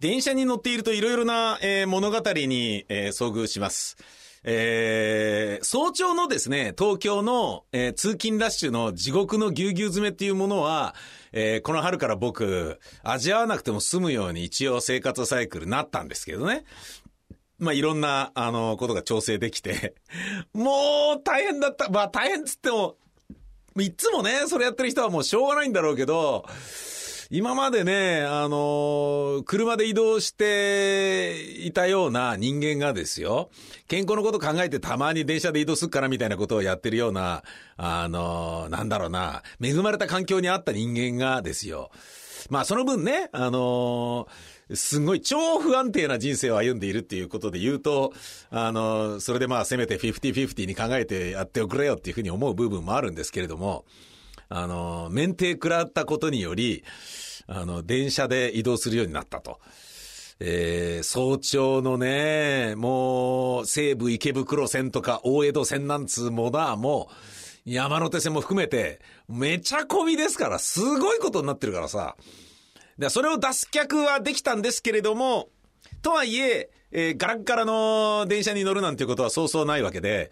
電車に乗っているといろいろな、物語に、遭遇します。早朝のですね、東京の、通勤ラッシュの地獄のぎゅうぎゅう詰めっていうものは、この春から僕、味わわなくても済むように一応生活サイクルなったんですけどね。まあ、いろんな、ことが調整できて、もう大変だった。まあ、大変っつっても、いつもね、それやってる人はもうしょうがないんだろうけど、今までね、車で移動していたような人間がですよ、健康のこと考えてたまに電車で移動するからみたいなことをやってるような、なんだろうな、恵まれた環境にあった人間がですよ、まあその分ね、すごい超不安定な人生を歩んでいるっていうことで言うと、それでまあせめて50-50に考えてやっておくれよっていうふうに思う部分もあるんですけれども、免停食らったことにより、電車で移動するようになったと。早朝のね、もう、西武池袋線とか大江戸線なんつうもだ、もう、山手線も含めて、めちゃ混みですから、すごいことになってるからさ。で、それを脱却はできたんですけれども、とはいえ、ガラッガラの電車に乗るなんていうことはそうそうないわけで、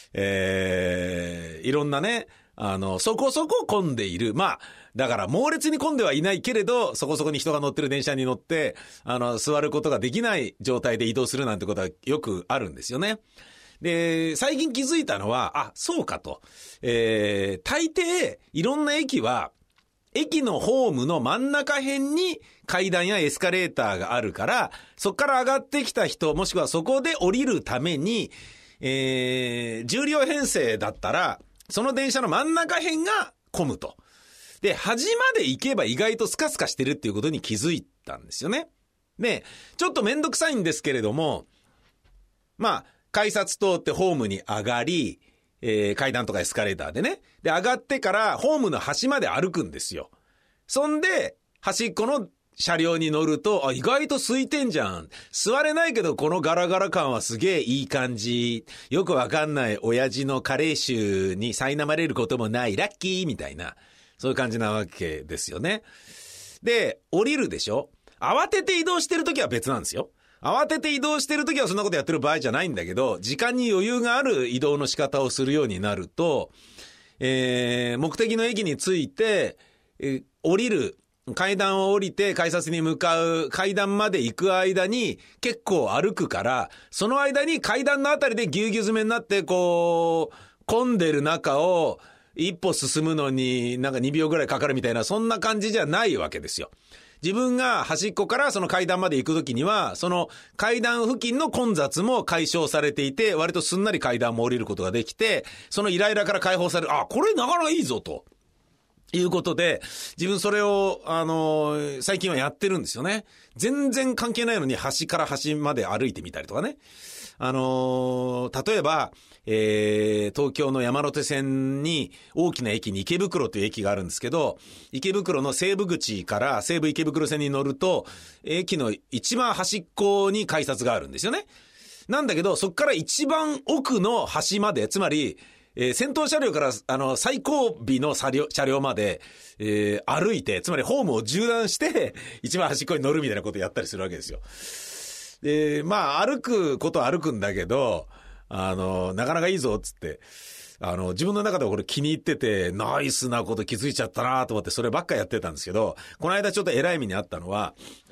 いろんなね、そこそこ混んでいる。まあ、だから猛烈に混んではいないけれど、そこそこに人が乗ってる電車に乗って、座ることができない状態で移動するなんてことはよくあるんですよね。で、最近気づいたのは、そうかと。大抵、いろんな駅は、駅のホームの真ん中辺に階段やエスカレーターがあるから、そこから上がってきた人、もしくはそこで降りるために、10両編成だったら、その電車の真ん中辺が混むと。で、端まで行けば意外とスカスカしてるっていうことに気づいたんですよね。で、ちょっとめんどくさいんですけれども、まあ、改札通ってホームに上がり、階段とかエスカレーターでね。で、上がってからホームの端まで歩くんですよ。そんで、端っこの車両に乗ると、意外と空いてんじゃん。座れないけどこのガラガラ感はすげえいい感じ。よくわかんない親父の加齢臭に苛まれることもないラッキーみたいな、そういう感じなわけですよね。で、降りるでしょ。慌てて移動してるときは別なんですよ。慌てて移動してるときはそんなことやってる場合じゃないんだけど、時間に余裕がある移動の仕方をするようになると、目的の駅に着いて、降りる。階段を降りて改札に向かう階段まで行く間に結構歩くから、その間に階段のあたりでぎゅうぎゅう詰めになってこう、混んでる中を一歩進むのになんか2秒ぐらいかかるみたいな、そんな感じじゃないわけですよ。自分が端っこからその階段まで行くときには、その階段付近の混雑も解消されていて、割とすんなり階段も降りることができて、そのイライラから解放される、これなかなかいいぞと。いうことで、自分それを、最近はやってるんですよね。全然関係ないのに端から端まで歩いてみたりとかね。例えば、東京の山手線に大きな駅に池袋という駅があるんですけど、池袋の西武口から西武池袋線に乗ると、駅の一番端っこに改札があるんですよね。なんだけど、そこから一番奥の端まで、つまり、先頭車両から最後尾の車両まで、歩いて、つまりホームを縦断して一番端っこに乗るみたいなことをやったりするわけですよ。まあ歩くことは歩くんだけど、なかなかいいぞっつって、自分の中ではこれ気に入ってて、ナイスなこと気づいちゃったなと思ってそればっかやってたんですけど、この間ちょっと偉い目にあったのは、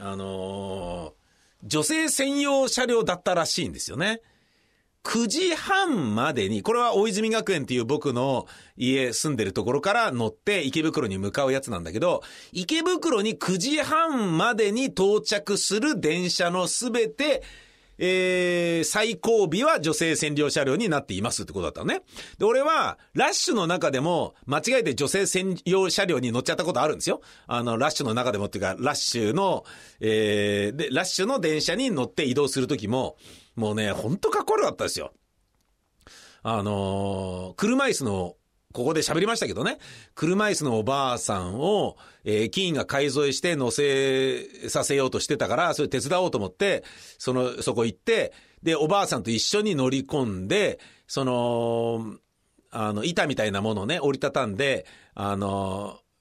女性専用車両だったらしいんですよね。9時半までに、これは大泉学園っていう僕の家住んでるところから乗って池袋に向かうやつなんだけど、池袋に9時半までに到着する電車のすべて、最後尾は女性専用車両になっていますってことだったのね。で、俺はラッシュの中でも間違えて女性専用車両に乗っちゃったことあるんですよ。ラッシュの中でもっていうか、ラッシュの電車に乗って移動するときも、もうね、ほんとかっこ悪かったですよ。車椅子の、ここで喋りましたけどね、車椅子のおばあさんを、駅員が買い添えして乗せさせようとしてたから、それ手伝おうと思って、そこ行って、で、おばあさんと一緒に乗り込んで、板みたいなものをね、折りたたんで、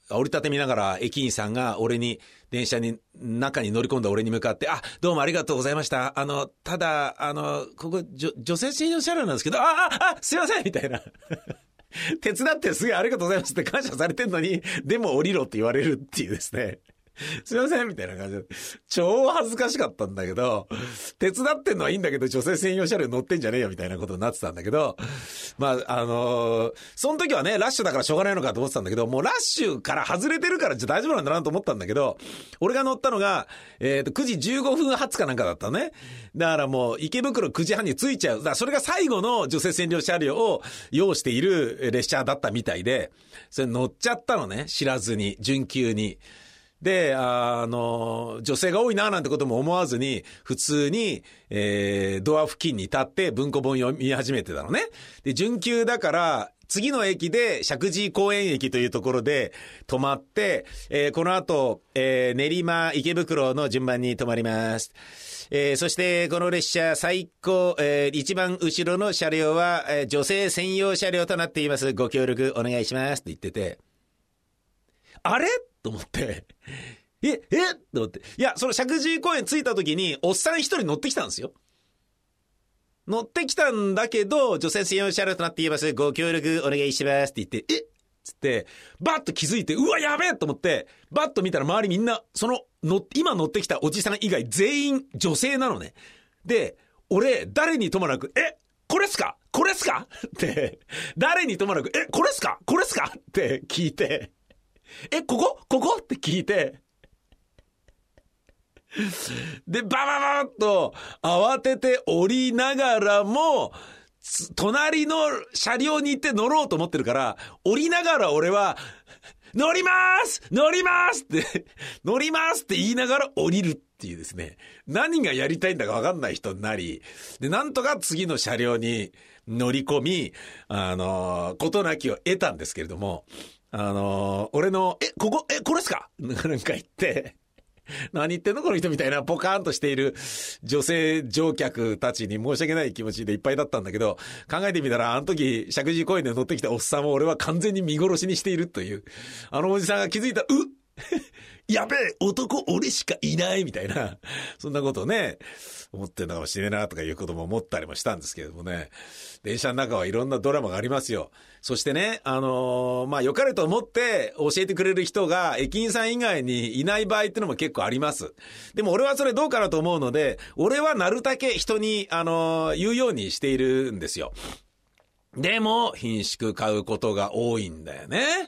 降り立て見ながら駅員さんが俺に、電車に、中に乗り込んだ俺に向かって、あ、どうもありがとうございました。ただ、ここ、女性専用車両なんですけど、すいませんみたいな。手伝ってすげえありがとうございますって感謝されてんのに、でも降りろって言われるっていうですね。すいませんみたいな感じで、超恥ずかしかったんだけど、手伝ってんのはいいんだけど、女性専用車両乗ってんじゃねえよみたいなことになってたんだけど、まあ、その時はね、ラッシュだからしょうがないのかと思ってたんだけど、もうラッシュから外れてるから大丈夫なんだなと思ったんだけど、俺が乗ったのが、9時15分発かなんかだったね。だからもう池袋9時半に着いちゃう。だからそれが最後の女性専用車両を要している列車だったみたいで、それ乗っちゃったのね、知らずに、準急に。で、女性が多いななんてことも思わずに、普通に、ドア付近に立って文庫本読み始めてたのね。で、準急だから、次の駅で石神井公園駅というところで止まって、この後、練馬池袋の順番に止まります。そしてこの列車最高、一番後ろの車両は、女性専用車両となっています。ご協力お願いしますって言ってて、あれと思って、と思って。いや、その石神井公園着いた時に、おっさん一人乗ってきたんですよ。乗ってきたんだけど、女性専用車両となっています。ご協力お願いしますって言って、つって、バッと気づいて、うわ、やべえと思って、バッと見たら周りみんな、今乗ってきたおじさん以外全員女性なのね。で、俺、誰にともなく、これっすかって、誰にともなく、これっすかって聞いて、ここって聞いて、で、バババッと慌てて降りながらも、隣の車両に行って乗ろうと思ってるから、降りながら俺は、乗りますって言いながら降りるっていうですね。何がやりたいんだか分かんない人になり、で、なんとか次の車両に乗り込み、事なきを得たんですけれども、俺の、これっすかなんか言って、何言ってんのこの人みたいなポカーンとしている女性乗客たちに申し訳ない気持ちでいっぱいだったんだけど、考えてみたらあの時石神井公園で乗ってきたおっさんを俺は完全に見殺しにしているという、あのおじさんが気づいた、やべえ、男俺しかいないみたいな、そんなことをね、思ってんのかもしれないなとかいうことも思ったりもしたんですけれどもね。電車の中はいろんなドラマがありますよ。そしてね、良かれと思って教えてくれる人が駅員さん以外にいない場合ってのも結構あります。でも俺はそれどうかなと思うので、俺はなるだけ人に、言うようにしているんですよ。でも、顰蹙買うことが多いんだよね。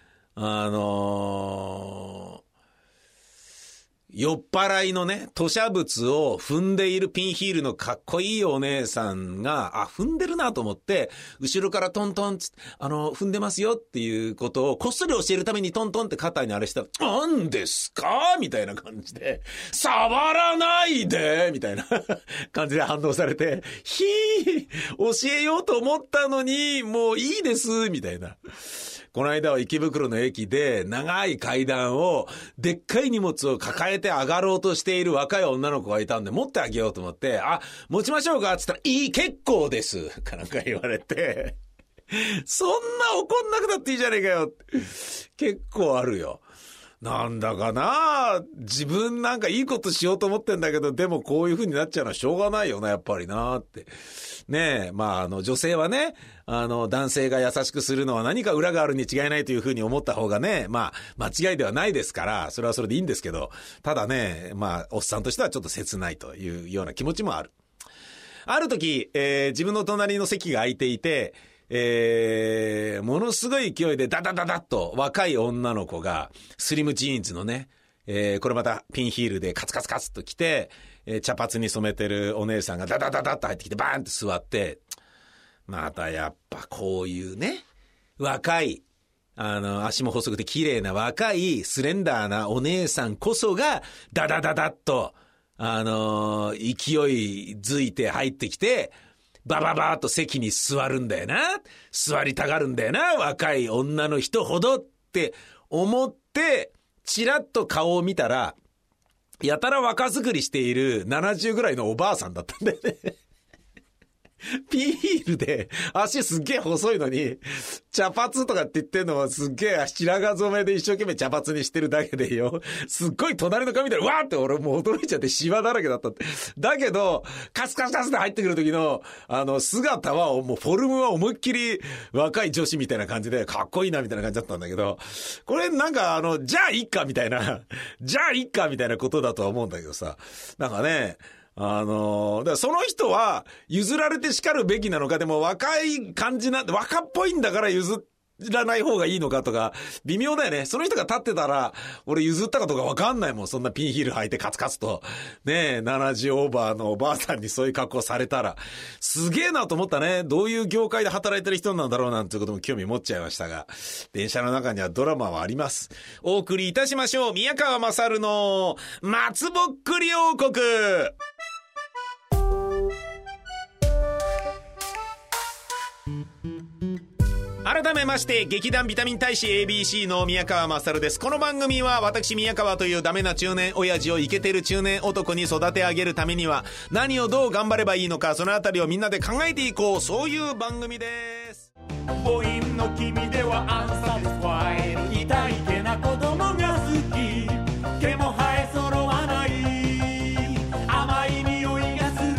酔っ払いのね、吐砂物を踏んでいるピンヒールのかっこいいお姉さんが、踏んでるなと思って、後ろからトントン踏んでますよっていうことをこっそり教えるためにトントンって肩にあれしたら、なんですかみたいな感じで、触らないでみたいな感じで反応されて、教えようと思ったのに、もういいですみたいな。この間は池袋の駅で長い階段をでっかい荷物を抱えて上がろうとしている若い女の子がいたんで持ってあげようと思って、持ちましょうかって言ったら、結構ですかなんか言われて、そんな怒んなくなっていいじゃねえかよ。結構あるよ。なんだかな、自分なんかいいことしようと思ってんだけど、でもこういう風になっちゃうのはしょうがないよな、やっぱりなって。ねえ、女性はね、男性が優しくするのは何か裏があるに違いないという風に思った方がね、間違いではないですから、それはそれでいいんですけど、ただね、おっさんとしてはちょっと切ないというような気持ちもある。ある時、自分の隣の席が空いていて、ものすごい勢いでダダダダッと若い女の子がスリムジーンズのね、これまたピンヒールでカツカツカツと来て、茶髪に染めてるお姉さんがダダダダッと入ってきてバーンって座って、またやっぱこういうね、若い足も細くて綺麗な若いスレンダーなお姉さんこそがダダダダッと勢いづいて入ってきて、バババーっと席に座るんだよな。座りたがるんだよな。若い女の人ほどって思って、チラッと顔を見たら、やたら若作りしている70ぐらいのおばあさんだったんだよね。 ピンヒールで足すっげえ細いのに、茶髪とかって言ってんのはすっげえ白髪染めで一生懸命茶髪にしてるだけでよ。すっごい隣の髪でわーって俺もう驚いちゃってシワだらけだったって。だけど、カスカスカスって入ってくる時の、姿はもうフォルムは思いっきり若い女子みたいな感じでかっこいいなみたいな感じだったんだけど、これなんかじゃあいっかみたいな、じゃあいっかみたいなことだとは思うんだけどさ、なんかね、だからその人は譲られて叱るべきなのか、でも若い感じな、若っぽいんだから譲らない方がいいのかとか、微妙だよね。その人が立ってたら、俺譲ったかとかわかんないもん。そんなピンヒール履いてカツカツと。ねえ、70オーバーのおばあさんにそういう格好されたら、すげえなと思ったね。どういう業界で働いてる人なんだろうなんていうことも興味持っちゃいましたが、電車の中にはドラマはあります。お送りいたしましょう。宮川勝の松ぼっくり王国。改めまして劇団ビタミン大使 ABC の宮川勝です。この番組は私宮川というダメな中年親父をイケてる中年男に育て上げるためには何をどう頑張ればいいのか、そのあたりをみんなで考えていこう、そういう番組です。 母音の君ではアンサティスファイ、痛い毛な子供が好き、毛も生え揃わない甘い匂いがする。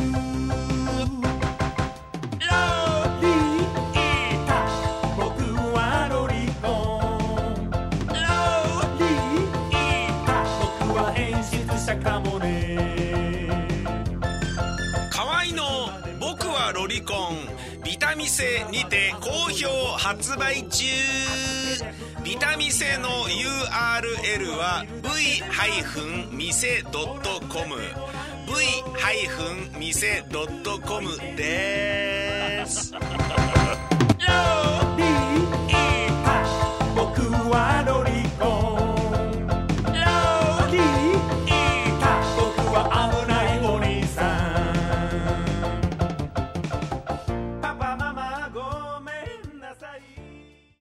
ロリータ、僕はロリコン。ロリータ、僕は演出者かもね。 河合の僕はロリコン、ビタミセにて好評発売中。ビタミセの URL は v-mise.com v-mise.com です。